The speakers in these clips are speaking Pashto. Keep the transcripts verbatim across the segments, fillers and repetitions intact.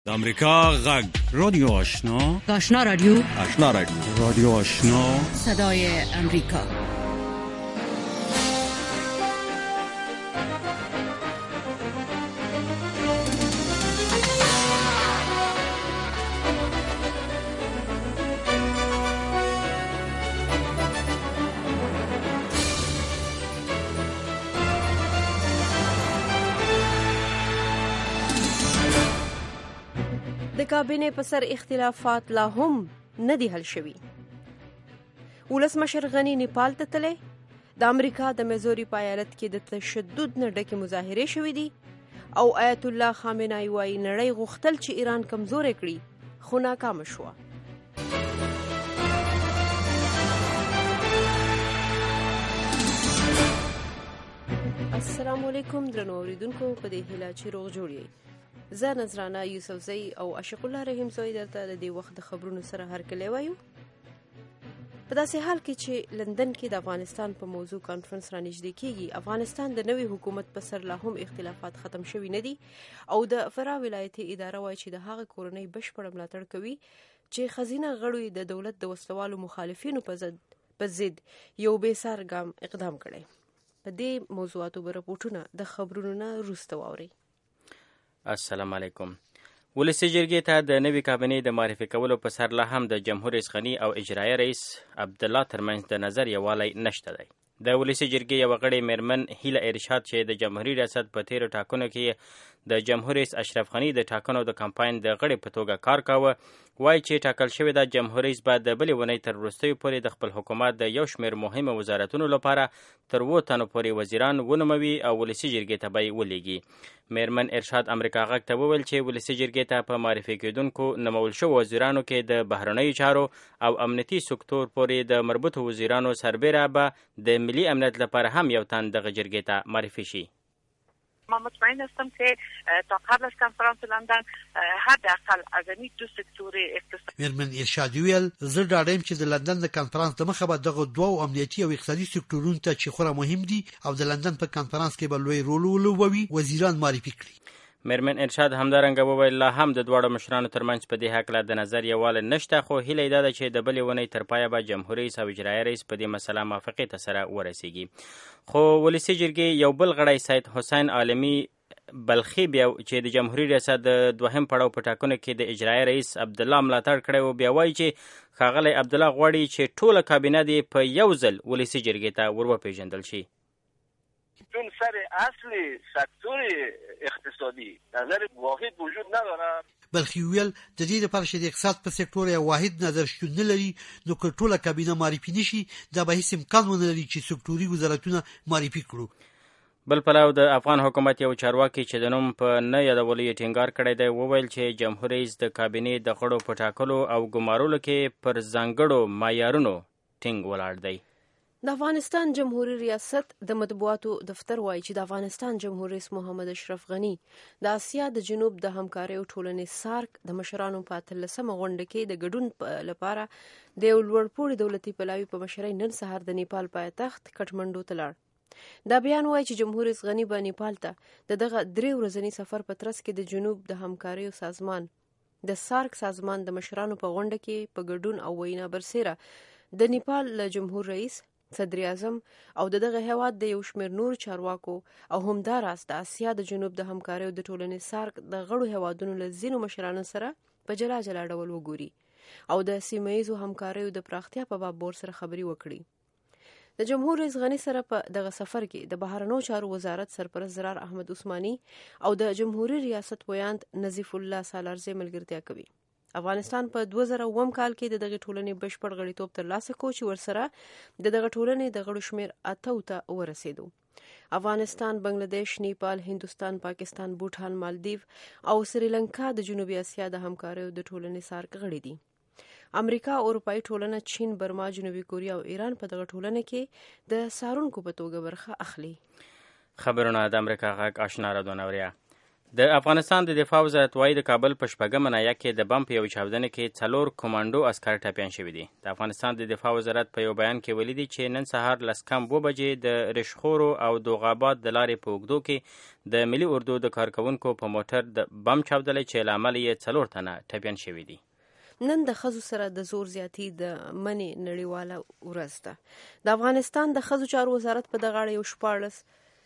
د امریکا غږ رادیو آشنا آشنا رادیو آشنا رادیو رادیو آشنا صدای امریکا. د کابینې په سر اختلافات لا هم نه دي حل شوي. ولسمشر غني نیپال ته تللی. د امریکا د میزوري په ایالت کې د تشدد نه ډکې مظاهرې شوې دي او آیت الله خامنه‌ای وایي نړۍ غوښتل چې ایران کمزوری کړي خو ناکامه شوه. السلام علیکم درنو اوریدونکو، په دې هیله چې روغ جوړ یې. زه نظرانه یوسفزۍ او عاشق الله رحیم زوی درته د دې وخت د خبرونو سره هرکلی وایو. په داسې حال کې چې لندن کې د افغانستان په موضوع کانفرنس را نږدې کېږي، افغانستان د نوي حکومت په سر لا هم اختلافات ختم شوي نه دي او د فراه ولایتي اداره وایي چې د هغه کورنۍ بشپړ ملاتړ کوي چې ښځینه غړو د دولت د وسلوالو مخالفینو په ضد په ضد یو بې سار ګام اقدام کړی. په دې موضوعاتو به رپورټونه د خبرونو نه وروسته واورئ. السلام علیکم. ولسي جرګې ته د نوي کابینې د معرفي کولو په سر لا هم د جمهور رئیس غني او اجرایي رئیس عبدالله ترمنځ د نظر یووالی نشته دی. د ولسي جرګې یوه غړې میرمن هیله ارشاد چې د جمهوري ریاست په تیرو ټاکنو کې د جمهور رئیس اشرف غني د ټاکنو د کمپاین د غړې په توګه کار کاوه، وایي چې ټاکل شوې ده جمهور رئیس به د بلې ونې تر وروستیو پورې د خپل حکومت د یو شمېر مهمو وزارتونو لپاره تر اووه تنو پورې وزیران ونوموي او ولسي جرګې ته به یې ولیږي. میرمن ارشاد امریکا غږ ته وویل چې ولسي جرګې ته په معرفي کېدونکو نومول شوو وزیرانو کې د بهرنیو چارو او امنیتي سکتور پورې د مربوطو وزیرانو سربیره به د ملي امنیت لپاره هم یو تن دغه جرګې ته معرفي شي. ما مطمئن هستم که تا قبل از کنفرانس لندن حداقل از این دو سکتور اقتصادی. میرمن ارشاد ویل زه ډاډه یم چې د لندن د کنفرانس د مخه به دغه دوه امنیتي او اقتصادي سکتورونو ته چې خورا مهم دي او د لندن په کنفرانس کې به لوی رول ولوبوي وزیران معرفي کړي. میرمن ارشاد همدارنګه وویل لا هم د دواړو مشرانو ترمنځ په دې هکله د نظر یووالی نشته، خو هیله یې دا ده چې د بلې ونې تر پایه به جمهور رئیس او اجرایي رئیس په دې مسله موافقې ته سره ورسیږي. خو ولسي جرګې یو بل غړی سید حسین عالمي بلخي بیا چې د جمهوري ریاست د دوهم پړاو په ټاکنو کې د اجرایي رئیس عبدالله ملاتړ کړی و، بیا وایي چې ښاغلی عبدالله غواړي چې ټوله کابینه دې په یو ځل ولسي جرګې ته ور وپېژندل شي. چون سر اصل سکتور اقتصادی نظر واحد وجود نداره. بلخي ویل د دې لپاره چې د اقتصاد په سکتور یو واحد نظر شتون نه لري نو که ټوله کابینه معرفي نشي دا به هیڅ امکان ونه لري چې سکتوري وزارتونه معرفي کړو. بل پلو د افغان حکومت یو چارواکي چې د نوم په نه یادولو یې ټینګار کړی دی وویل چې جمهور رئیس د کابینې د غړو په ټاکلو او ګمارلو کې پر ځانګړو معیارونو ټینګ ولاړ دی. د افغانستان جمهوریت ریاست د مطبوعاتو دفتر وایي چې د افغانستان جمهور رئیس محمد اشرف غني د آسیا د جنوب د همکارۍ ټولنې سارک د مشرانو په اتلسمه غونډه کې د ګډون لپاره د یو لوړپوړي دولتي پلاوي په مشرۍ نن سهار د نیپال پایتخت کټمنډو ته لاړ. دا بیان وایي چې جمهور رئیس غني به نیپال ته د دغه درې ورځني سفر په ترڅ کې د جنوب د همکاریو سازمان د سارک سازمان د مشرانو په غونډه کې په ګډون او وینا برسېره د نیپال له جمهور رئیس صدر اعظم او دغه هیواد د یو شمېر نور چارواکو او همداراز د آسیا د جنوب د همکاریو د ټولنې سارک د غړو هیوادونو له ځینو مشرانو سره په جلا جلا ډول وګوري او د سیمه ییزو همکاریو د پراختیا په باب ورسره خبرې وکړي. د جمهور رئیس غني سره په دغه سفر کې د بهرنیو چارو وزارت سرپرست زرار احمد عثماني او د جمهوریت ریاست ویاند نظیف الله سالارزی ملګرتیا کوي. افغانستان په دوه زره اووم کال کې د دغه ټولنې بشپړ غړیتوب ترلاسه کړ چې ورسره د دغه ټولنې د غړو شمېر اتو ته ورسېدو. افغانستان، بنگلاديش، نیپال، هندوستان، پاکستان، بوټان، مالدیو او سریلانکا د جنوبي اسیا د همکاریو د ټولنې سارک غړي دي. امریکا، اروپایي ټولنه، چین، برما، جنوبي کوریا او ایران په دغه ټولنه کې د سارونکو په توګه برخه اخلي. خبرونه د امریکا غږ آشنا رادیو نوریا. د افغانستان د دفاع وزارت وايي د کابل په شپږمه ناحیه کې د بم په یوه چاودنه کې څلور کمانډو عسکر ټپیان شوي دي. د افغانستان د دفاع وزارت په یو بیان کې ویلي دي چې نن سهار لس کم اوه بجې د رشخورو او دوغاباد د لارې په اوږدو کې د ملي اردو د کارکوونکو په موټر د بم چاودلی چې له امله یې څلور تنه ټپیان شوي دي. نن د ښځو سره د زور زیاتی د منې نړیواله ورځ ده. د افغانستان د ښځو چارو وزارت په دغه اړه یو شپاړس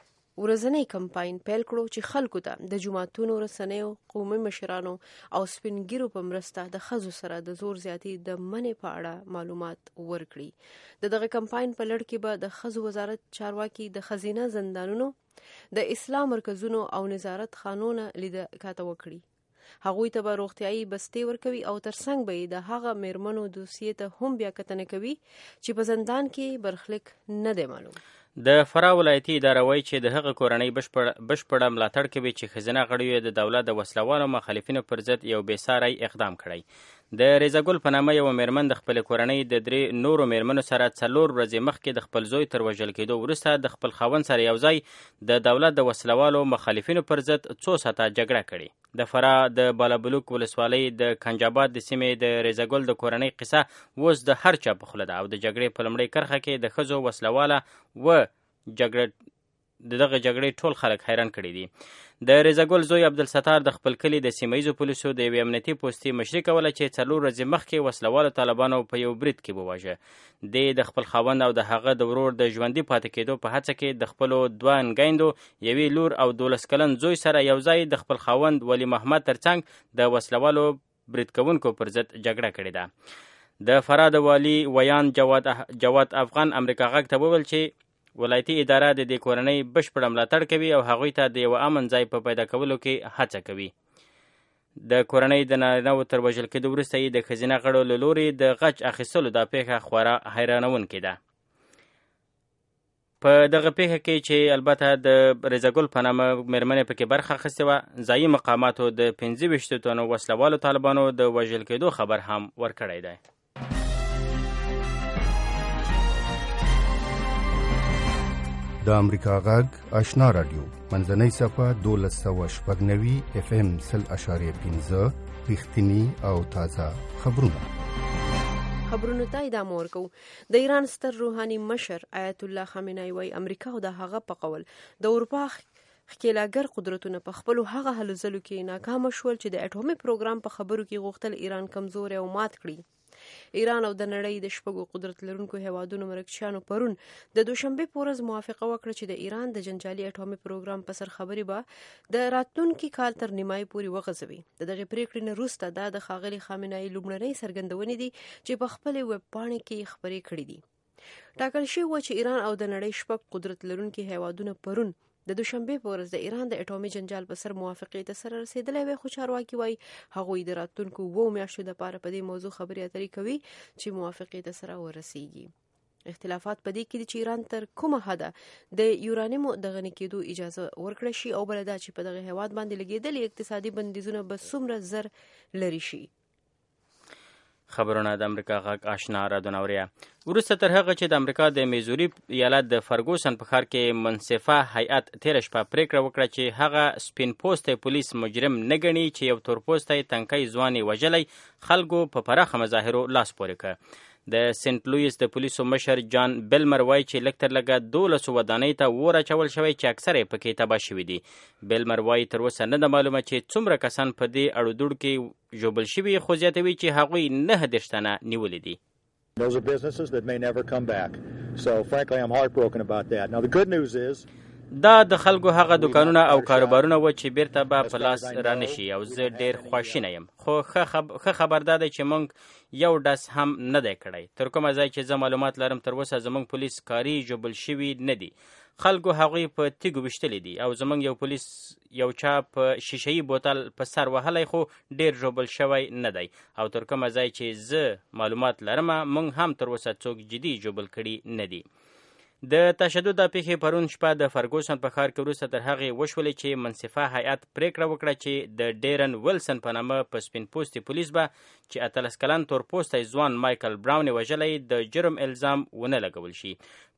ورځنی کمپاین پیل کړو چې خلکو ته د جماعتونو، رسنیو، قومي مشرانو او سپینګیرو په مرسته د ښځو سره د زور زیاتی د منې په اړه معلومات ورکړي. د دغه کمپاین په لړ کې به د ښځو وزارت چارواکي د ښځینه زندانونو، د اصلاح مرکزونو او نظارت خانونو لید کاته وکړي. هغوی ته به روغتیايي بستې ورکوي او ترڅنګ به یې د هغه میرمنو دوسیې ته هم بیا کتنه کوي چې په زندان کې برخلیک نه دی معلوم. د فراه ولایتي اداره وایي چې د هغه کورنۍ بشپړه ملاتړ کوي چې ښځینه غړیو د دولت د وسلوالو مخالفینو پر ضد یو بېساری اقدام کړی. د ریزګل په نامه یوه میرمن د خپلې کورنۍ د درې نورو میرمنو سره څلور ورځې مخکې د خپل زوی تر وژل کېدو وروسته د خپل خاوند سره یو ځای د دولت د وسلوالو مخالفینو پر ضد څو ساعته جګړه کړې. د فراه د بالابلوک ولسوالۍ د کنجاباد د سیمې د ریزګل د کورنۍ قصه اوس د هر چا په خوله ده او د جګړې په لومړۍ کرښه کې د ښځو وسلواله و جګړه د دغه جګړې ټول خلک حیران کړي دي. د ریزګل زوی عبدالستار د خپل کلي د سیمه ییزو پولیسو د یوې امنیتي پوستې مشري کوله چې څلور ورځې مخکې وسلوالو طالبانو په یو برید کې وواژه. دی د خپل خاوند او د هغه د ورور د ژوندي پاتې کېدو په هڅه کې د خپلو دوه نګیندو، یوې لور او دولس کلن زوی سره یو ځای د خپل خاوند ولی محمد ترڅنګ د وسلوالو برید کوونکو پر ضد جګړه کړې ده. د فراه د والي ویان جواد جواد افغان امریکا غږ ته وویل چې ولایتي اداره د دې کورنۍ بشپړه ملاتړ کوي او هغوی ته د یوه امن ځای په پیدا کولو کې هڅه کوي. د کورنۍ د نارینه‌وو تر وژل کېدو وروسته یې د ښځینه غړو له لورې د غچ اخیستلو دا پیښه خورا حیرانوونکې ده. په دغه پیښه کې چې البته د ریزګل په نامه میرمنې پکې برخه اخیستې وه، ځایي مقاماتو د پنځه ویشتو تنو وسلوالو طالبانو د وژل کېدو خبر هم ورکړی دی. د امریکا غږ آشنا رادیو منځنۍ صفحه دولس سوه شپږ نوي اف ام سل اشاریه پنځه رښتیني او تازه خبرونه. خبرونو ته ادامه ورکوو. د ایران ستر روحاني مشر آیت الله خامنه‌ای وایي امریکا او د هغه په قول د اروپا ښکېلاګر قدرتونه په خپلو هغه هلو ځلو کې ناکامه شول چې د اټومي پروګرام په خبرو کې غوښتل ایران کمزوری او مات کړي. ایران او د نړۍ د شپږو قدرت لرونکو هیوادونو مرکچیانو پرون د دوشنبه په ورځ موافقه وکړه چې د ایران د جنجالي اټومي پروګرام په سر خبرې به د راتلونکي کال تر نیمایي پورې وغځوي. د دغې پریکړې نه وروسته دا د ښاغلي خامنه‌ای لومړنۍ څرګندونې دي چې په خپلې ویب پاڼې کې خبرې کړې دي. ټاکل شوي و چې ایران او د نړۍ شپږ قدرت لرونکي هیوادونه پرون د دوشنبه په ورځ د ایران د اټومي جنجال په سر موافقې ته سره رسېدلی وي، خو چارواکي وایي هغوی د راتلونکو اوو میاشتو دپاره په دې موضوع خبرې اترې کوي چې موافقې ته سره ورسیږي. اختلافات په دې کې دي چې ایران تر کومه حده د یورانیمو د غني کېدو اجازه ورکړی شي او بله دا چې په دغه هیواد باندې لګېدلي اقتصادي بندیزونه به څومره زر لرې شي. خبرونه د امریکا غږ آشنا رادیو نوریه. وروسته تر هغه چې د امریکا د میزوري ایالت د فرګوسن په ښار کې منصفه هیئت تېره شپه پریکړه وکړه چې هغه سپین پوستی پولیس مجرم نه ګڼي چې یو تور پوستی تنکی ځوان یې وژلی، خلکو په پراخه مظاهرو لاس پورې کړ. د سنت لویس د پولیسو مشر جان بیلمر وایي چې لږ تر لږه دولسو ودانۍ ته اور اچول شوی چې اکثره یې پکې تباه شوي دي. بیلمر وایي تر اوسه نه ده معلومه چې څومره کسان په دې اړودوړ کې ژوبل شوي، خو زیاتوي چې هغوی نهه دېرش تنه نیولي دي. Those are businesses that may never come back. So frankly I'm heartbroken about that. Now the good news is دا د خلکو هغه دوکانونه او کاروبارونه و چې بیرته به په لاس رانشي او زه ډیر خواشینی یم، خو ښه خبر دا دی چې موږ یو ډس هم نه دی کړی. تر کومه ځای چې زه معلومات لرم تر اوسه زموږ پولیس کاري ژوبل شوي نه دي، خلکو هغوی په تیږو ویشتلی دي او زموږ یو پولیس یو چا په شیشهیي بوتل په سر وهلی خو ډیر ژوبل شوی نه دی، او تر کومه ځای چې زه معلومات لرم موږ هم تر اوسه څوک جدي ژوبل کړي نه دي. د تشدد د پیښې پرون شپه د فرګوسن په ښار کې وروسته تر هغې وشولې چې منصفه هیئت پریکړه وکړه چې د ډیرن ویلسن په نامه په سپین پوستي پولیس به چې اتلس کلن تور پوستی ځوان مایکل براون یې وژلی د جرم الزام ونه لګول شي.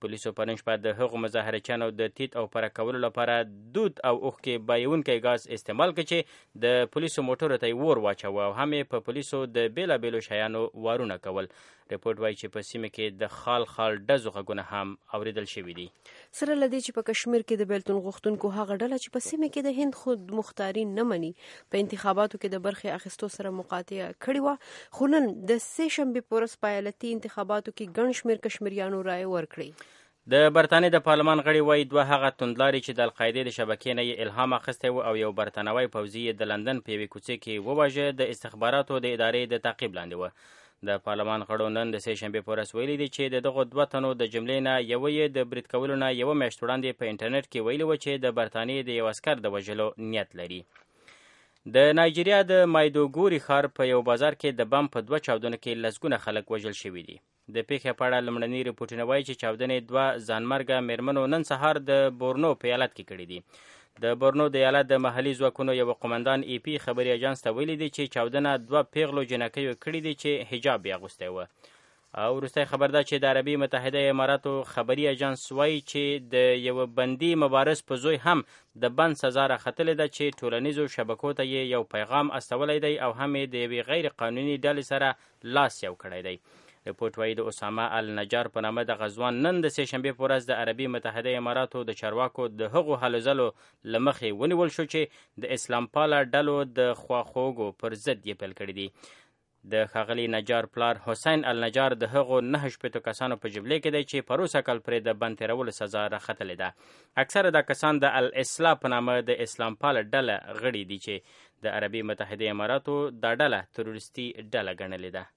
پولیسو پرون شپه د هغو مظاهرچیانو د تیت او پره کولو لپاره دود او اوښکې بایونکی ګاز استعمال کړ چې د پولیسو موټرو ته یې ور واچوه او هم یې په پولیسو د بېلابېلو شیانو وارونه کول. رپورټ وایي چې په سیمه کې د خال خال ډزو غږونه هم اورېدل شوي دي. سره له دې چې په کشمیر کې د بیلتون غوښتونکو هغه ډله چې په سیمه کې د هند خود مختاري نه مني په انتخاباتو کې د برخې اخیستو سره مقاطعه کړې وه، خو نن د سې شنبې په ورځ په ایالتي انتخاباتو کې ګڼ شمېر کشمیریانو رایه ورکړې. د برطانیې د پارلمان غړي وایي دوه هغه توندلاري چې د القاعدې د شبکې نه یې الهام اخیستی و او یو برطانوی پوځي یې د لندن په یوې کوڅې کې وواژه د استخباراتو د ادارې د تعقیب لاندې وه. د پارلمان غړو نن د سې شنبې په ورځ ویلي دي چې د دغو دوه تنو د جملې نه یوه یې د برید کولو نه یوه میاشت وړاندې په انټرنیټ کې ویلي وه چې د برطانیې د یو عسکر د وژلو نیت لري. د نایجیریا د مایدوګوري ښار په یو بازار کې د بم په دوه چاودنو کې لسګونه خلک وژل شوي دي. د پیښې په اړه لومړني رپورټونه وایي چې چاودنې دوه ځانمرګه میرمنو نن سهار د بورنو په ایالت کې کړي دي. د بورنو د ایالت د محلي ځواکونو یو قومندان ای پی خبري اژانس ته ویلي دي چې چاودنه دوه پیغلو جنکیو کړي دي چې حجاب یې اغوستی و. او وروستی خبر ده چې د عربي متحده اماراتو خبري اژانس وایي چې د یو بندي مبارز په زوی هم د بند سزا راختلې ده چې ټولنیزو شبکو ته یې یو پیغام استولی دی او هم یې د یوې غیر قانوني ډلې سره لاس یو کړی دی. رپورټ وایي د اسامه النجار په نامه د غزوان نن د سې شنبې په ورځ د عربي متحده اماراتو د چارواکو د هغو هلو ځلو له مخې ونیول شو چې د اسلام پاله ډلو د خواخوږو پر ضد یې پیل کړي دي. د ښاغلي نجار پلار حسین النجار د هغو نهه شپېتو کسانو په جملې کې دی چې پروسه کال پرې د بند تېرولو سزا راختلې ده. اکثره دا کسان د الاصلاح په نامه د اسلام پاله ډله غړي دي چې د عربي متحده اماراتو دا ډله تروریستي ډله ګڼلې ده.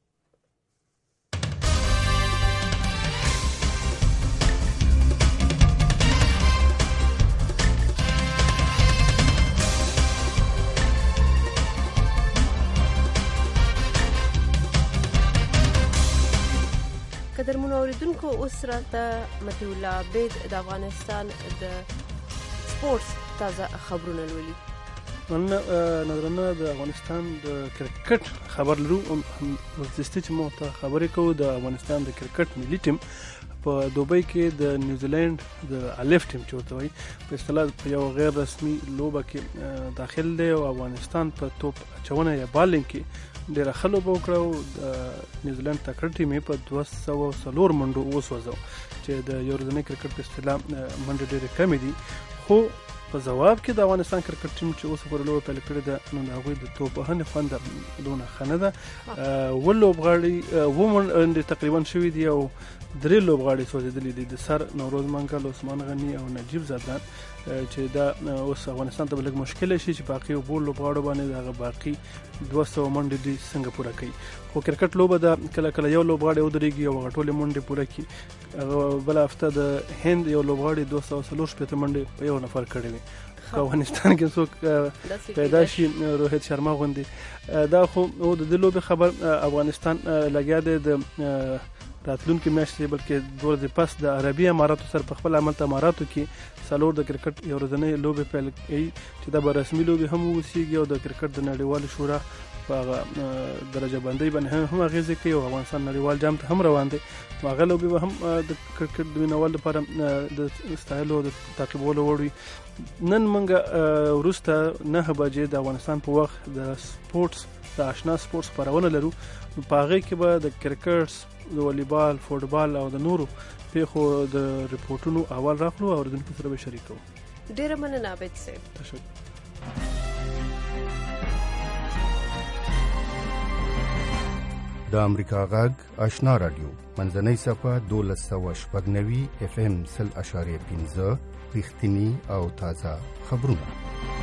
قدرمن اوریدونکو اوس راته مطیع الله عبید د افغانستان د سپورتس تازه خبرونه لولي. نن نظرانه د افغانستان د کرکټ خبر لرو. ورزشتي چې مو ته خبرې کوو د افغانستان د کرکټ ملي ټیم په دوبۍ کې د نیوزیلند د الف ټیم چې ورته وایي په اصطلاح په یو غیر رسمي لوبه کې داخل دی او افغانستان په توپ اچونه یا بالینګ کې ډېره ښه لوبه وکړه او د نیوزیلند تکړه ټیم یې په دوه سوه څلور منډو وسوځو چې د یو ورځني کرکټ په اصطلاح منډې ډېرې کمې دي. خو په ځواب کې د افغانستان کرکټ ټیم چې اوس پورې لوبه پیل کړې ده نو د هغوی د توپ وهنې خوند دونه ښه نه ده. اووه لوبغاړي اووه منډې تقریبا شوي دي او درې لوبغاړي سوځېدلي دي د سر نوروز منګل، عثمان غني او نجیب زادان چې دا اوس افغانستان ته به لږ مشکل شي چې باقي اوبو لوبغاړو باندې د هغه باقي دوه سوه منډې دي څنګه پوره کوي. خو کرکټ لوبه ده کله کله یو لوبغاړی ودرېږي او هغه ټولې منډې پوره کړي. هغه بله هفته د هند یو لوبغاړي دوه سوه څلور شپېته منډې په یو نفر کړې وي. په افغانستان کې څوک پیدا شي روهیت شرما غوندې دا خو د دې لوبې خبر افغانستان لګیا دی د راتلونکي میاشتې بلکې دوه ورځې پس د عربي اماراتو سره په خپل عمل اماراتو کې څلور د کرکټ یو ورځنۍ لوبې پیل کوي چې دا به رسمي لوبې هم وسیږي او د کرکټ د نړیوالو شورا په هغه درجه بندۍ باندې هم اغېزې کوي او افغانستان نړیوال جام ته هم روان دی. هغه لوبې به هم د کرکټ د مینوالو لپاره د ستایلو او د تعقیبولو وړ وي. نن موږ وروسته نهه بجې د افغانستان په وخت د سپورټس د آشنا سپورټس خپرونه لرو. په هغې کې به د کرکټ، د والیبال، فوټبال او د نورو پیښو د ریپورټونو اول راخلو او اورېدونکو سره به شریکو. ډېره مننه عابد صاحب. تشکر. د امریکا غږ آشنا رادیو منځنۍ صفحه دولس سوه شپږ نوي اف ام سل اشاریه پنځه رښتیني او تازه خبرونه.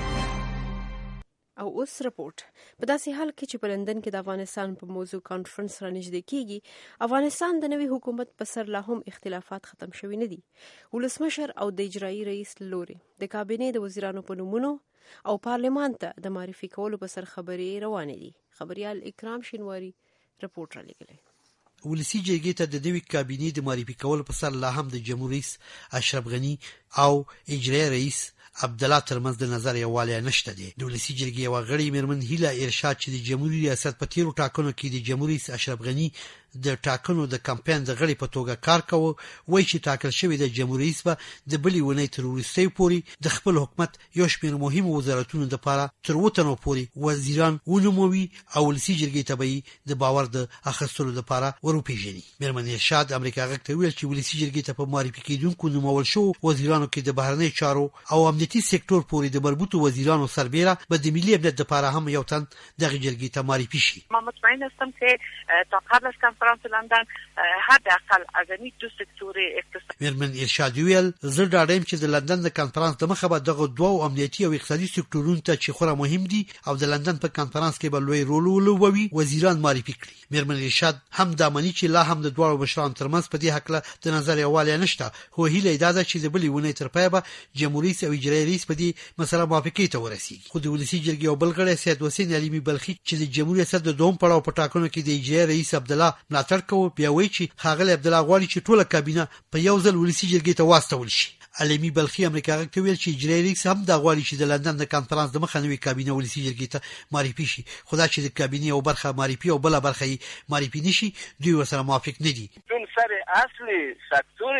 او اوس رپورټ. په داسې حال کې چې په لندن کې د افغانستان په موضوع کانفرنس را نږدې کیږي، افغانستان د نوي حکومت په سر لا هم اختلافات ختم شوي نه دي. ولسمشر او د اجرایي رئیس لوري د کابینې د وزیرانو په نومونو او پارلمان ته د معرفي کولو په سر خبرې روانې دي. خبريال اکرام شینواری رپورټ را لګلې. ولسی جرګې ته د نوي کابینې د معرفي کولو په سر لا هم د جمهور رئیس اشرف غنی او اجرایي رئیس عبدالله ترمنځ د نظر یووالی نشته دی. د ولسی جرګې یوه غړي میرمن هیله ارشاد چې د جمهوریت ریاست په تیرو ټاکنو کې د جمهور رئیس اشرف غنی د ټاکنو د کمپاین د غړي په توګه کار کوي، وایي چې ټاکل شوی د جمهوریت رئیس به د بلې ونې تر وروستۍ پورې د خپل حکومت یو شمېر مهم وزارتونو لپاره تر وتنو پورې وزیران ونوموي او ولسي جرګې ته به د باور د اخیستلو لپاره وروپیژني. میرمن ارشاد امریکا غږ ته ویل چې ولسي جرګې ته په معرفي کېدونکو نومول شو وزیرانو کې د بهرنی چارو او امنیتي سکتور پورې د مربوطو وزیرانو سربېره به د ملي امنیت لپاره هم یو تن دغه جرګې ته معرفي شي. ما مطمئن هستم که تا قبل از کنفرانس لندن حداقل از این دو سکتور اقتصادی. میرمن ارشاد ویل زه ډاډه یم چې د لندن د کنفرانس د مخه به دغه دوه امنیتي او اقتصادي سکتورونو ته چې خورا مهم دي او د لندن په کنفرانس کې به لوی رول ولوبوي وزیران معرفي کړي. میرمن ارشاد هم د امنیتي چې لا هم د دوه مشرانو ترمنځ په دې حق د نظر یووالی نشته، خو هیله ده چې د بلې ونې تر پایه به جمهوریت او اجرایي رئیس په دې مسله موافقې ته ورسیږي. خو د ولسي جرګې یو بل غړی سید حسین علیمی بلخي چې د جمهوریت ریاست د دوم پړاو په ټاکنو کې د اجرایي رئیس عبدالله ملاتړ کوي، بیا وایي چې ښاغلی عبدالله غواړي چې ټوله کابینه په یو ځل ولسي جرګې ته واستول شي. علیمی بلخي امریکا غږ ته ویل چې اجرایي رئیس هم دا غواړي چې د لندن د کنفرانس د مخه نوې کابینه ولسي جرګې ته معرفي شي، خو دا چې د کابینې یو برخه معرفي او بله برخه یې معرفي نشي دوی ورسره موافق نه دي. چون سر اصل سکتور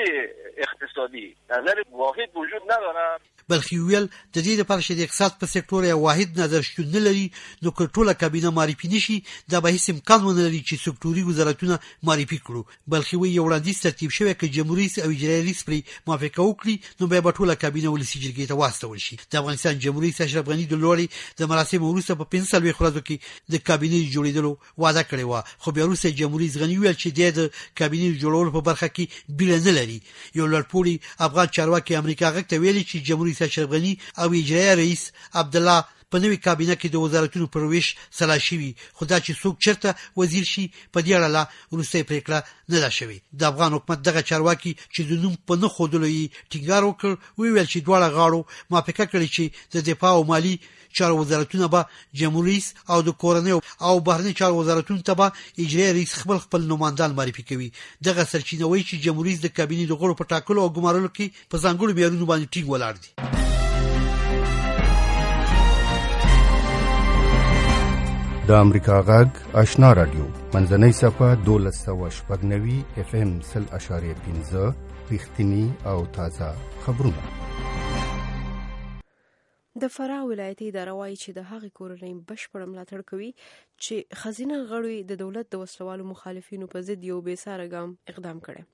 اقتصادی نظر واحد وجود نداره. بلخي ویل د دې لپاره چې د اقتصاد په سکتور یو واحد نظر شتون نه لري نو که ټوله کابینه معرفي نشي دا به هیڅ امکان ونه لري چې سکتوري وزارتونه معرفي کړو. بلخي وی یو وړاندیز ترتیب شوی چې جمهوریت او اجرایي رئیس پرې موافقه وکړي نو بیا به ټوله کابینه ولسي جرګې ته واستول شي. د افغانستان جمهوریت اشرف غني د لوري د مراسمو وروسته په پنځه څلوېښت ورځو کې د کابینې جوړېدلو وعده کړې و، خو بیا وروسته جمهوریت غني ویل چې د کابینې جوړولو په برخه کې بیړه نه لري. یو لړپوړي افغان چارواکي امریکا غږ ته ویلي چې جمهوریت اشرف غني او اجرایي رئیس عبدالله په نوې کابینه کې د وزارتونو پر ویش سلا شوي، خو دا چې څوک چرته وزیر شي په دې اړه لا وروستۍ پرېکړه نه ده شوې. د افغان حکومت دغه چارواکي چې د نوم په نه ښودلو یې ټینګار وکړ وویل چې دواړه غاړو موافقه کړې چې د دفاع او مالي چارو وزارتونه به جمهوریت او د کورنۍ او بهرنی چارو وزارتونو ته به اجرایي رئیس خپل خپل نمایندان معرفي کوي. دغه سرچینه وایي چې جمهوریت د کابینې د غړو په ټاکلو او ګمارلو کې په ځانګړو معیارونو باندې ټینګ ولاړ دی. د امریکا غږ آشنا رادیو منځنۍ صفحه دولس سوه شپږ نوي اف ام سل اشاریه پنځه رښتینی او تازه خبرونه. د فراه ولایتي اداره وایي چې د هغې کورنۍ بشپړ ملاتړ کوي چې ښځینه غړو د دولت د وسلوالو مخالفینو په ضد یو بېساره ګام اقدام کړی.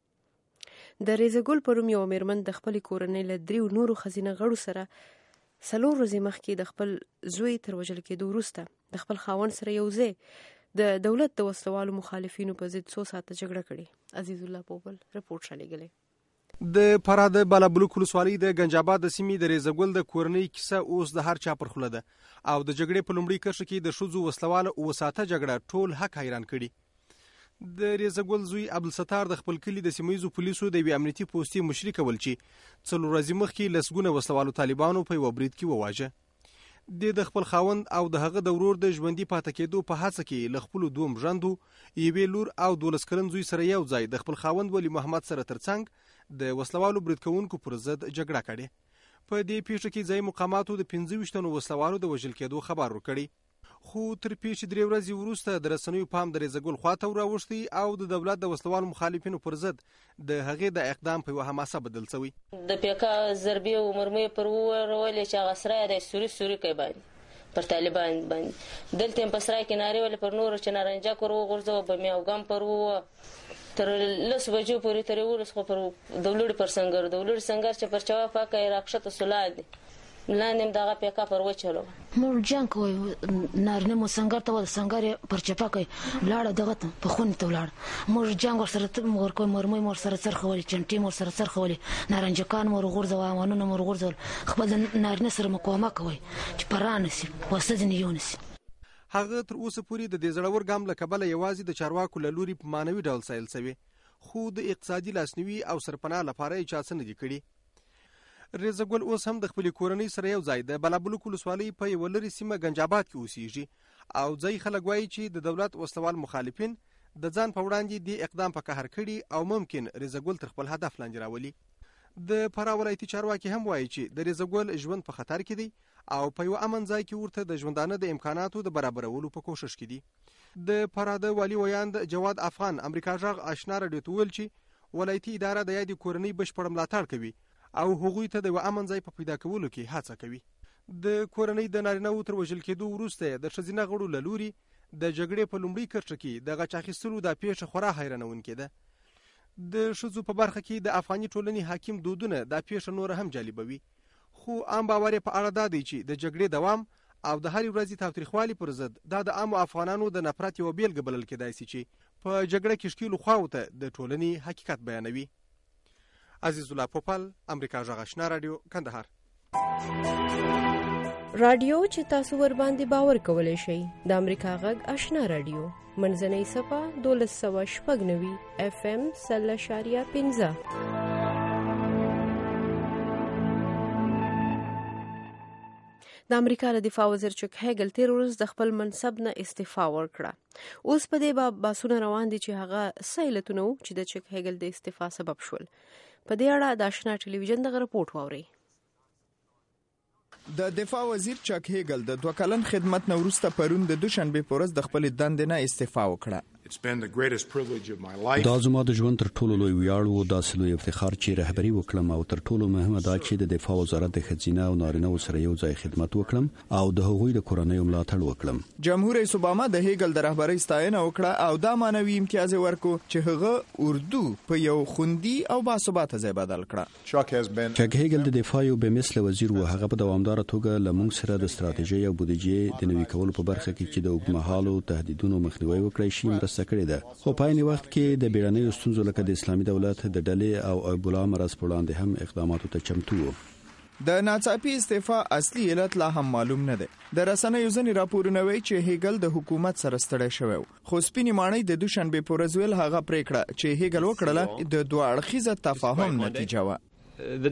د ریزګل په نوم یوه مېرمن د خپلې کورنۍ له دریو نورو ښځینه غړو سره څلور ورځې مخکې د خپل زوی تر وژل کېدو وروسته د خپل خاوند سره یو ځای د دولت د وسلوالو مخالفینو په ضد څو ساعته جګړه کړې. عزیز الله پوپل رپورټ رالیږلی. د فراه د بالابلوک ولسوالۍ د ګنجاباد د سیمې د ریزګل د کورنۍ کیسه اوس د هر چا پر خوله ده او د جګړې په لومړي کرښه کې د ښځو وسلواله اوه ساعته جګړه ټول حق حیران کړي. د ریزګل زوی عبدالستار د خپل کلي د سیمه ییزو پولیسو د یوې امنیتي پوستې مشري کول چې څلور ورځې مخکې لسګونه وسلوالو طالبانو په یوه برید کې وواژه. د خپل خاوند او د هغه د ورور د ژوندي پاتې کېدو په هڅه کې له خپلو دوه مژندو یوې لور او دولس کلن زوی سره یو ځای د خپل خاوند ولی محمد سره ترڅنګ د وسلوالو برید کوونکو پر ضد جګړه کړې. په دې پیښه کې ځایي مقاماتو د پنځه ویشت تنو وسلوالو د وژل کېدو خبر ورکړی، خو تر پیښې درې ورځې وروسته د رسنیو پام د ریزګل خواته راوښتی او د دولت د وسلوالو مخالفینو پر ضد د هغې د اقدام په یوه حماسه بدل شوی. د پیکا ضربې او مرمۍ پر ورولې چې هغه سرای د سوري سوري کوي باندې پر طالبان باندې دلته په سرای کې نارې ولې پر نور چې نارنجک ور وغورځو به مې او ګم پر وو تر لس بجو پورې تر ورس خو پر دولړي پر سنگر دولړي سنگر چې پر چوا پاکه راکښته سولاد لاندې دغه پیکا پر وچلو مور جان کوي نارنه مو سنگر ته ول سنگر پر چپا کوي لاړه دغه په خون ته ولاړ مور جان ور سره مور کوي مرمۍ مور سره څرخولي چنټي مور سره څرخولي نارنجکان مور غورځوا وانونه مور غورځول خپل نارنه سره مقاومه کوي چې پرانه سي وسدنی یونس. هغه تر اوسه پورې د دې زړور ګام له کبله یوازې د چارواکو له لوري په مانوي ډول سایل شوی، خو د اقتصادي لاسنیوي او سرپناه لپاره یې چا څه نه دي کړي. ریزګل اوس هم د خپلې کورنۍ سره یو ځای د بالابلوک ولسوالۍ په یوه لرې سیمه ګنجاباد کې اوسېږي او ځایي خلک وایي چې د دولت وسلوال مخالفین د ځان په وړاندې دې اقدام په قهر کړي او ممکن ریزګل تر خپل هدف لاندې راولي. د فراه ولایتي چارواکي هم وایي چې د ریزګل ژوند په خطر کې دی او په یو امن ځای کې ورته د ژوندانه د امکاناتو د برابرولو په کوشش کې دي. د فراه د والي ویاند جواد افغان امریکا غږ آشنا راډیو ته ویل چې ولایتي اداره د یادې کورنۍ بشپړ ملاتړ کوي او هغوی ته د یو امن ځای په پیدا کولو کې هڅه کوي. د کورنۍ د نارینه‌وو تر وژل کېدو وروسته د ښځینه غړو له لوري د جګړې په لومړي کرښه کې د غچ اخیستلو دا پیښه خورا حیرانونکې ده. د ښځو په برخه کې د افغاني ټولنې حاکم دودونه دا پیښه نور هم جالبوي، خو عام باور په اړه دا دی چې د جګړې دوام او د هرې ورځې تاوتریخوالي پر ضد دا د عامو افغانانو د نفرت یوه بیلګه بلل کېدای شي چې په جګړه کې ښکیلو خواو ته د ټولنې حقیقت بیانوي. عزیز الله پوپل، امریکا غږ آشنا راډیو، کندهار. رادیو چې تاسو ور باندې باور کولای شئ د امریکا غږ آشنا راډیو منځنۍ صفه دولس سوه شپږ نوي اف ام سل اشاریه پنځه. د امریکا د دفاع وزیر چک هیګل تیر ورځ د خپل منصب نه استعفا ورکړه. اوس په دې باب باسونه روان دي چې هغه څه علتونه وو چې د چک هیګل د استعفا سبب شول. په دې اړه د آشنا ټلویزیون دغه رپورټ واورئ. د دفاع وزیر چک هیګل د دوه کلن خدمت نه وروسته پرون د دوشنبه په ورځ د خپل دندې نه استعفا وکړه. دا زما د ژوند تر ټولو لوی ویاړ و، داسې لوی افتخار چې رهبري وکړم او تر ټولو مهمه دا چې د دفاع وزارت د ښځینه او نارینه‌و سره یو ځای خدمت وکړم او د هغوی د کورنیو ملاتړ وکړم. جمهور رئیس اوباما د هیګل د رهبرۍ ستاینه وکړه او دا معنوي امتیاز ورکو چې هغه اردو په یو خوندي او باثباته ځای بدل کړه. چک هیګل د دفاع یو بېمثله وزیر و، هغه په دوامداره توګه له موږ سره د ستراتیژۍ او بودیجې د نوي کولو په برخه کې چې د اوږدمهالو تهدیدونو مخنیوی وکړای شي مرسته کړې ده. خو په عین وخت کې د بیړنیو ستونزو لکه د اسلامي دولت د ډلې او ایبولا مرض په وړاندې هم اقداماتو ته چمتو و. د ناڅاپي استعفا اصلي علت لا هم معلوم نه دی. د رسنیو ځینې راپورونه وایي چې هیګل د حکومت سره ستړی شوی و، خو سپینې ماڼۍ د دوشنبې په ورځ ویل هغه پرېکړه چې هیګل وکړله د دوه اړخیزه تفاهم نتیجه وه. دا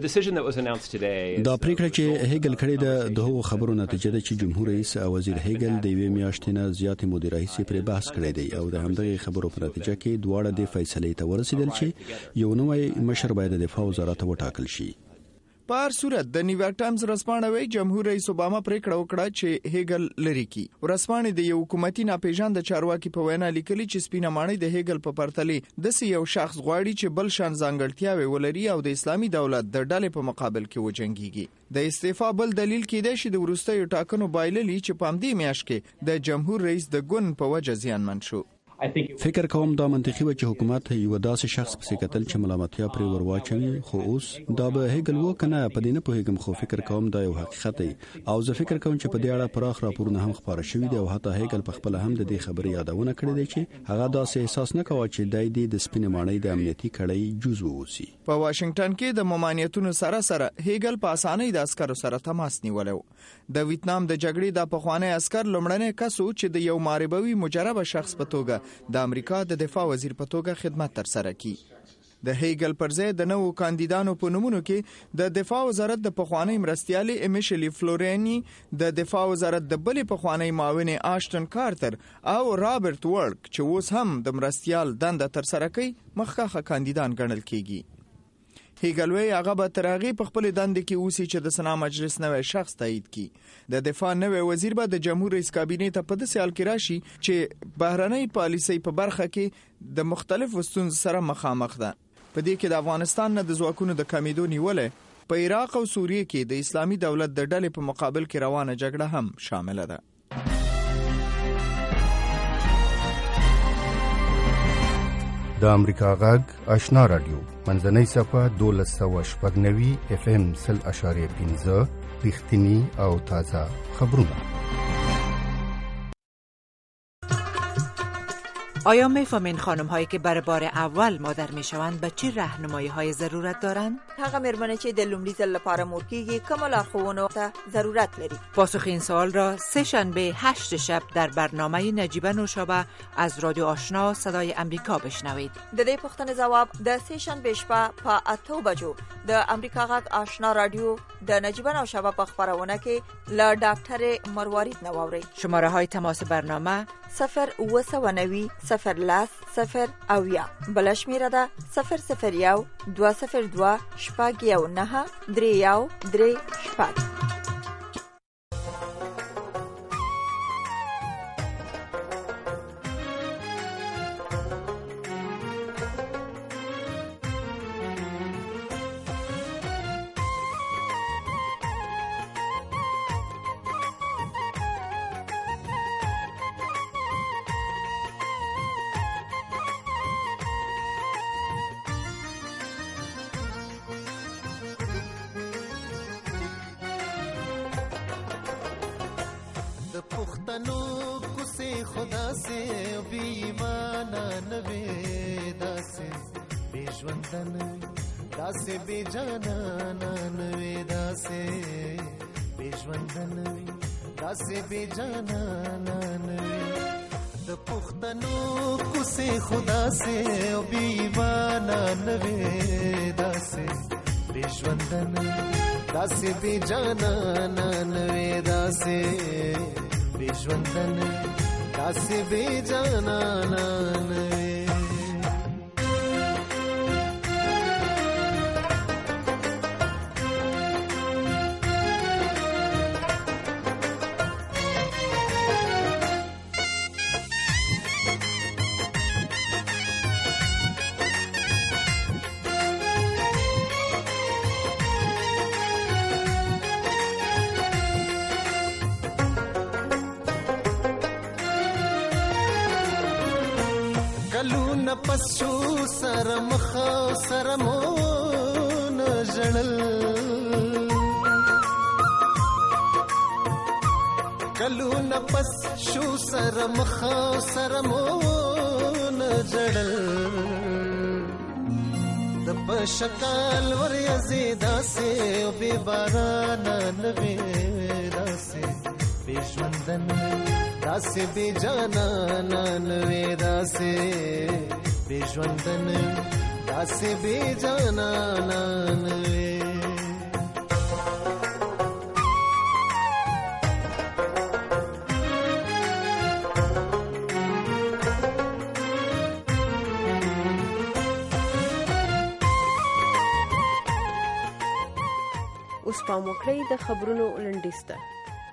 پریکړه چې هیګل کړې ده د هغو خبرو نتیجه ده چې جمهور رئیس او وزیر هیګل د یوې میاشتې نه زیاتې مودې راهیسې پرې بحث کړی دی او د همدغې خبرو په نتیجه کې دواړه د فیصلې ته ورسېدل چې یو نوی مشر باید د دفاع وزارت وټاکل شي. په هر صورت د نیویارک ټایمز ورځپاڼه وایي جمهور رئیس اوباما پریکړه وکړه چې هیګل لري کی. ورځپاڼې د یو حکومتي ناپېژانده چارواکي په وینا لیکلي چې سپینه ماڼۍ د هیګل په پرتلې داسې یو شخص غواړي چې بل شان ځانګړتیاوې ولري او د اسلامي دولت د ډلې په مقابل کې وجنګيږي. د استعفا بل دلیل کېدای شي د وروستیو ټاکنو بایللي چې په همدې میاشت کې د جمهور رئیس د ګوند په وجه زیانمن شو. فکر کوم دا منطقي و چې حکومت یو داسې شخص پسې کتل چې ملامتیا پرې ورواچوي، خو اوس دا به هیګل و کنه په دې نه پوهیږم، خو فکر کوم دا یو حقیقت دی او زه فکر کوم چې په دې اړه پراخ راپورونه هم خبره شوي دي او حتی هیګل په خپل هم د دې خبرې یادونه کړې ده چې هغه داسې احساس نه کوي چې دای دې د سپینې ماڼۍ د امنیتي کړۍ جزو اوسي. په واشنگټن کې د ممانعتونو سره سره هیګل په اسانۍ د عسکرو سره تماس نیولو. د ویتنام د جګړې د پخوانی عسکر لومړنی کس و چې د یو ماربوي مجربه شخص په توګه د امریکا د دفاع وزیر په توګه خدمت تر سره کی. د هیګل پر ځای د نوو کاندیدانو په نومونو کې د دفاع وزارت د پخوانی مرستیالي امیشلی فلورینی، د دفاع وزارت د بلې پخوانی معاون آشټن کارتر او رابرټ ورک چې اوس هم د مرستیال دنده تر سره کوي مخکښه کاندیدان ګڼل کیږي. هیګل وی هغه به تر هغې په خپل دندې کې اوسي چې د سنا مجلس نوی شخص تایید کی. د دفاع نوی وزیر به د جمهور رئیس کابینې ته په داسې حال کې راشي چې بهرنۍ پالیسۍ په برخه کې د مختلفو ستونزو سره مخامخ ده. په دې کې د افغانستان نه د ځواکونو د کمیدو نیولې، په عراق او سوریه کې د اسلامي دولت د ډلې په مقابل کې روانه جګړه هم شامله ده. د امریکا غږ آشنا راډیو منځنۍ صفه دولس سوه شپږ نوي اف ام سل اشاریه پنځه رښتینی او تازه خبرونه. آیا میفهمین خانم هایی که برای بار اول مادر میشوند به چه راهنمایی های ضرورت دارند؟ هغه مېرمنې چې د لومړي ځل لپاره مور کیږي کومه لارښوونو ته ضرورت لري؟ پاسخ این سوال را سه شنبه هشت شب در برنامه نجیبه نوشابه از رادیو آشنا صدای امریکا بشنوید. د دې پوښتنې ځواب د سه شنبه شپه په اته بجو د امریکا غږ آشنا رادیو د نجیبه نوشابه په خبرونه کې له ډاکټر مروارید نو واورئ. شماره های تماس برنامه صفر و سه نوي صفر لاس صفر اویا. بل شمیره ده صفر صفر یو دوه صفر دوه شپږ یو نهه درې یو درې شپږ. پختنو کوسه خدا سے بی ایمانا نوی داسه بی ژوندن داسه بی جانا نوی داسه بی ژوندن داسه بی جانا نوی د پختنو کوسه خدا سے بی ایمانا نوی داسه بی ژوندن داسه بی جانا نوی داسه ژوندن داسې بې جانانه وې. کلونه پس شو سره مخ سره مون ژړل کلونه پس شو سره مخ سره مون ژړل د پشکال ور یزیدا سه او به باران نوي داسه به ژوندن داسه بی جانان وی داسه بی ژوندن داسه بی جانان وی. اوس پام وکړئ د خبرونو لنډیز ته.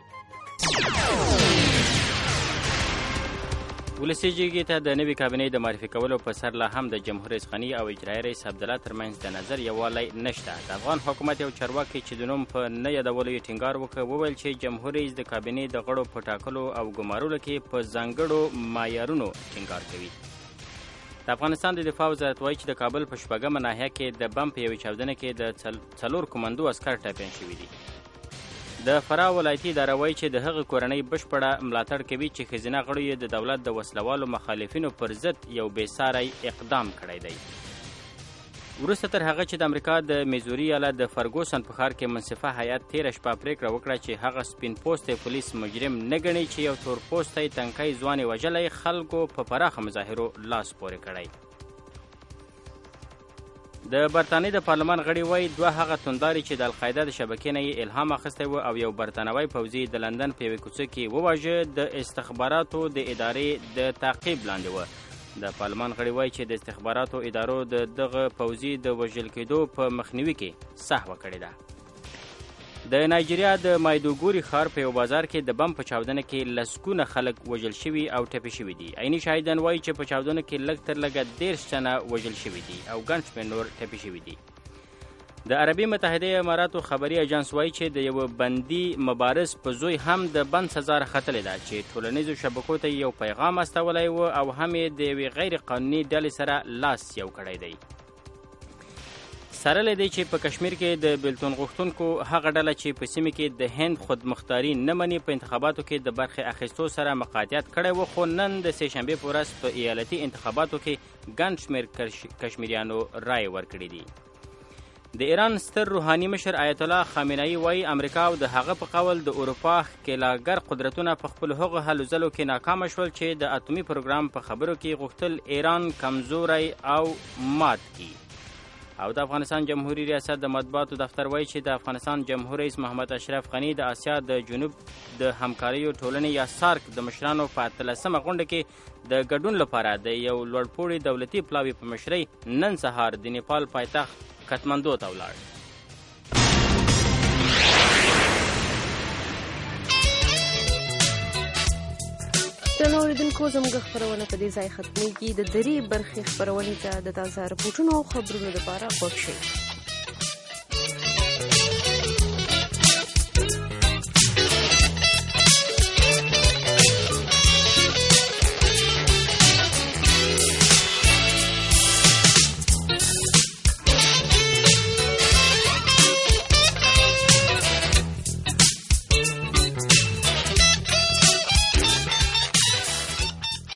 ولسي جرګې ته د نوي کابینې د معرفي کولو په سر لا هم د جمهور رئیس غني او اجرایي رئیس عبدالله ترمنځ د نظر یووالی نشته. د افغان حکومت یو چارواکي چې د نوم په نه یادولو یې ټینګار وکړ وویل چې جمهور رئیس د کابینې د غړو په ټاکلو او ګمارلو کې په ځانګړو معیارونو ټینګار کوي. د افغانستان د دفاع وزارت وایي چې د کابل په شپږمه ناحیه کې د بم په یوې چاودنه کې د څلور کماندو عسکر ټپیان شوي دي. د فراه ولایتي اداره وایي چې د هغې کورنۍ بشپړه ملاتړ کوي چې ښځینه غړو یې د دولت د وسلوالو مخالفینو پر ضد یو بېساری اقدام کړی دی. وروسته تر هغه چې د امریکا د میزوري ایالت د فرګوسن په ښار کې منصفه هیات تېره شپه پرېکړه وکړه چې هغه سپین پوستی پولیس مجرم نه ګڼي چې یو تور پوستی تنکی ځوان یې وژلی، خلکو په پراخه مظاهرو لاس پورې کړی. د برطانیې د پارلمان غړي وایي دوه هغه تونداري چې د القاعده د شبکې نه یې الهام اخیستی و او یو برطانوی پوځي د لندن په یوې کوڅه کې وواژه د استخباراتو د ادارې د تعقیب لاندې وه. د پارلمان غړي وایي چې د استخباراتو ادارو د دغه پوځي د وژل کېدو په مخنیوي کې سهوه کړې ده. د نایجیریا د مایدوګوري ښار په یو بازار کې د بم په چاودنه کې لسګونه خلک وژل شوي او ټپي شوي دي. عیني شاهدان وایي چې په چاودنه کې لږ تر لږه دېرش تنه وژل شوي دي او ګڼ شمېر نور ټپي شوي دي. د عربي متحده اماراتو خبري اجانس وایي چې د یوه بندي مبارز په زوی هم د بند سزا راختلې ده چې ټولنیزو شبکو ته یو پیغام استولی و او هم یې د یوې غیر قانوني ډلې سره لاس یو کړی دی. سره له دې چې په کشمیر کې د بیلتون غوښتونکو هغه ډله چې په سیمه کې د هند خودمختاري نه مني په انتخاباتو کې د برخې اخیستو سره مقاطعت کړی و، خو نن د سې شنبې په ورځ په ایالتي انتخاباتو کې ګڼ شمېر کشمیریانو رایې ورکړې دي. د ایران ستر روحاني مشر آیت الله خامنه‌ای وایي امریکا او د هغه په قول د اروپا ښکېلاګر قدرتونه په خپلو هغو هلو ځلو کې ناکامه شول چې د اتومي پروګرام په خبرو کې غوښتل ایران کمزوری او مات کړي. او د افغانستان جمهوریت ریاست د مطبوعاتو دفتر وایي چې د افغانستان جمهور رئیس محمد اشرف غني د اسیا د جنوب د همکاریو ټولنې یا سارک د مشرانو په اتلسمه غونډه کې د ګډون لپاره د یو لوړپوړي دولتي پلاوي په مشرۍ نن سهار د نیپال پایتخت کاتماندو ته ولاړ. د اوریدونکو زموږ خبرونه په دې ځای ختمېږي. د درې برخې خبرونې ته د تازه رپورټونو او خبرونو لپاره غوږ شئ.